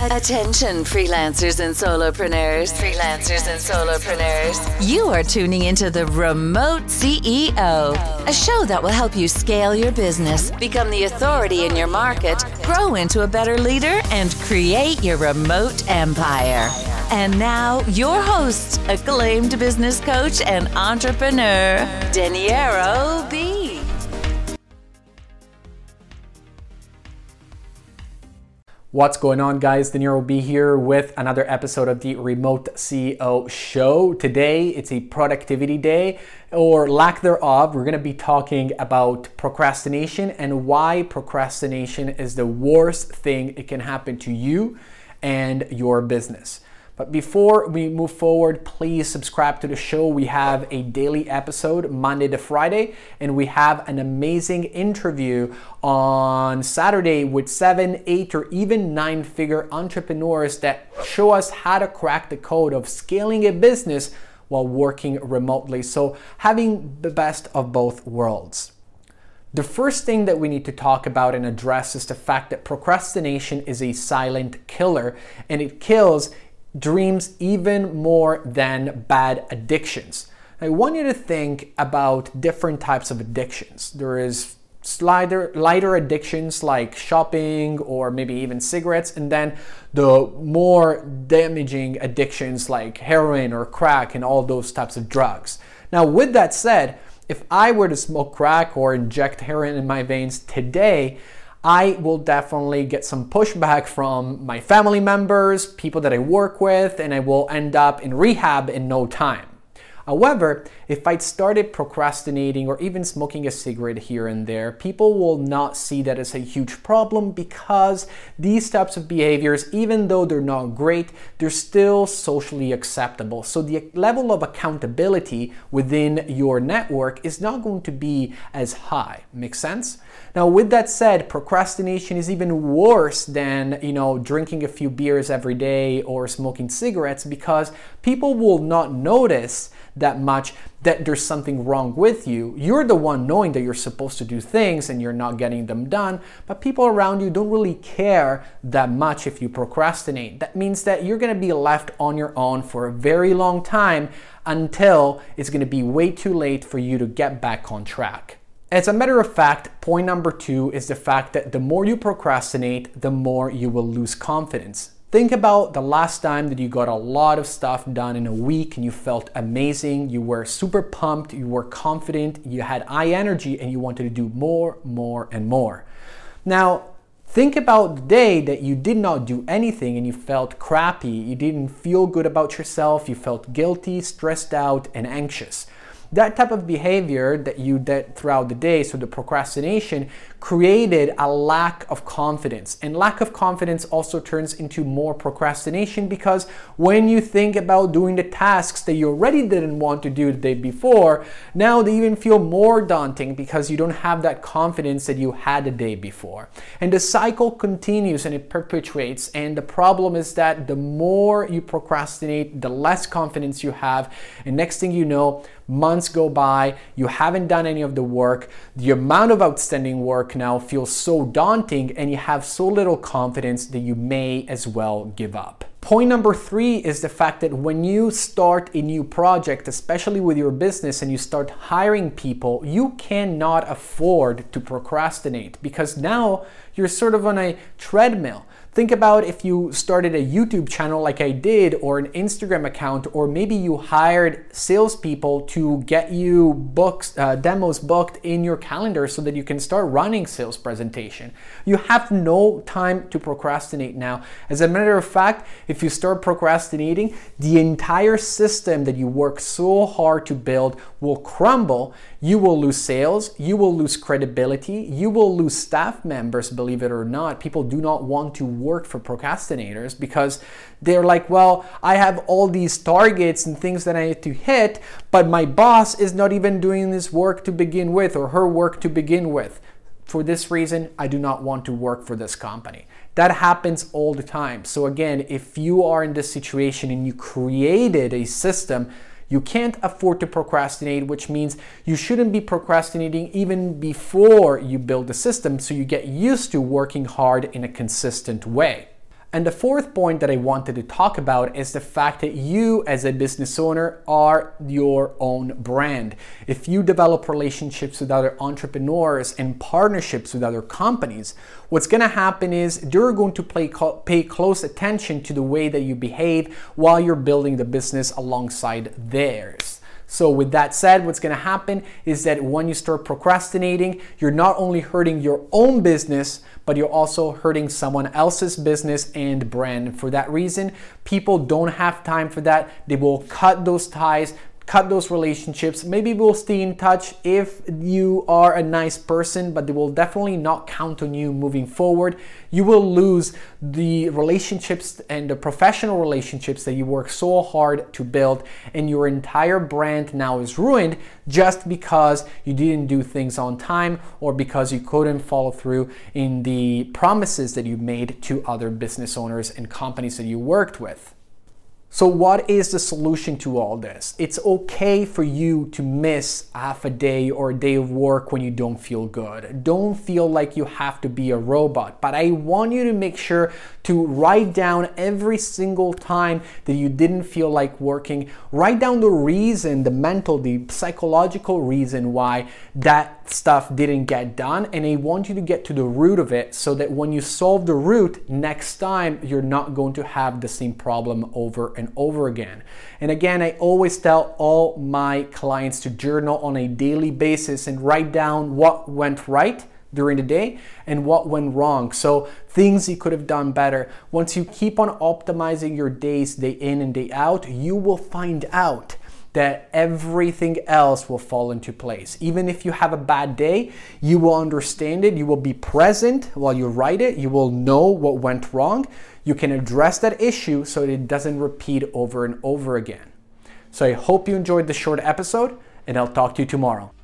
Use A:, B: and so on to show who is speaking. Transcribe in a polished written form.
A: Attention freelancers and solopreneurs. You are tuning into the Remote CEO, a show that will help you scale your business, become the authority in your market, grow into a better leader, and create your remote empire. And now, your host, acclaimed business coach and entrepreneur, Daniero B.
B: What's going on, guys? Daniero B here with another episode of the Remote CEO Show. Today, it's a productivity day, or lack thereof. We're going to be talking about procrastination and why procrastination is the worst thing it can happen to you and your business. But before we move forward, please subscribe to the show. We have a daily episode Monday to Friday, and we have an amazing interview on Saturday with 7, 8, or even 9-figure entrepreneurs that show us how to crack the code of scaling a business while working remotely. So having the best of both worlds. The first thing that we need to talk about and address is the fact that procrastination is a silent killer, and it kills dreams even more than bad addictions. I want you to think about different types of addictions. There is lighter addictions like shopping or maybe even cigarettes, and then the more damaging addictions like heroin or crack and all those types of drugs. Now, with that said, if I were to smoke crack or inject heroin in my veins today, I will definitely get some pushback from my family members, people that I work with, and I will end up in rehab in no time. However, if I started procrastinating or even smoking a cigarette here and there, people will not see that as a huge problem because these types of behaviors, even though they're not great, they're still socially acceptable. So the level of accountability within your network is not going to be as high. Make sense? Now, with that said, procrastination is even worse than, drinking a few beers every day or smoking cigarettes, because people will not notice that much that there's something wrong with you. You're the one knowing that you're supposed to do things and you're not getting them done, but people around you don't really care that much if you procrastinate. That means that you're going to be left on your own for a very long time until it's going to be way too late for you to get back on track. As a matter of fact, point number 2 is the fact that the more you procrastinate, the more you will lose confidence. Think about the last time that you got a lot of stuff done in a week and you felt amazing, you were super pumped, you were confident, you had high energy, and you wanted to do more, and more. Now, think about the day that you did not do anything and you felt crappy, you didn't feel good about yourself, you felt guilty, stressed out, and anxious. That type of behavior that you did throughout the day, so the procrastination, created a lack of confidence. And lack of confidence also turns into more procrastination, because when you think about doing the tasks that you already didn't want to do the day before, now they even feel more daunting because you don't have that confidence that you had the day before. And the cycle continues and it perpetuates. And the problem is that the more you procrastinate, the less confidence you have. And next thing you know, months go by, you haven't done any of the work, the amount of outstanding work now feels so daunting, and you have so little confidence that you may as well give up. Point number 3 is the fact that when you start a new project, especially with your business, and you start hiring people, you cannot afford to procrastinate, because now you're sort of on a treadmill. Think about if you started a YouTube channel like I did, or an Instagram account, or maybe you hired salespeople to get you demos booked in your calendar so that you can start running sales presentation. You have no time to procrastinate now. As a matter of fact, if you start procrastinating, the entire system that you work so hard to build will crumble. You will lose sales, you will lose credibility, you will lose staff members, believe it or not. People do not want to work for procrastinators because they're like, well, I have all these targets and things that I need to hit, but my boss is not even doing this work to begin with, or her work to begin with. For this reason, I do not want to work for this company. That happens all the time. So again, if you are in this situation and you created a system, you can't afford to procrastinate, which means you shouldn't be procrastinating even before you build the system, so you get used to working hard in a consistent way. And the fourth point that I wanted to talk about is the fact that you as a business owner are your own brand. If you develop relationships with other entrepreneurs and partnerships with other companies, what's going to happen is they're going to pay close attention to the way that you behave while you're building the business alongside theirs. So with that said, what's going to happen is that when you start procrastinating, you're not only hurting your own business, but you're also hurting someone else's business and brand. And for that reason, people don't have time for that. They will cut those ties, cut those relationships. Maybe we'll stay in touch if you are a nice person, but they will definitely not count on you moving forward. You will lose the relationships and the professional relationships that you work so hard to build, and your entire brand now is ruined just because you didn't do things on time or because you couldn't follow through in the promises that you made to other business owners and companies that you worked with. So what is the solution to all this? It's okay for you to miss half a day or a day of work when you don't feel good. Don't feel like you have to be a robot, but I want you to make sure to write down every single time that you didn't feel like working. Write down the reason, the mental, the psychological reason why that stuff didn't get done, and I want you to get to the root of it so that when you solve the root, next time you're not going to have the same problem over and over again. And again, I always tell all my clients to journal on a daily basis and write down what went right during the day and what went wrong. So things you could have done better. Once you keep on optimizing your days day in and day out, you will find out that everything else will fall into place. Even if you have a bad day, you will understand it. You will be present while you write it. You will know what went wrong. You can address that issue so that it doesn't repeat over and over again. So I hope you enjoyed this short episode, and I'll talk to you tomorrow.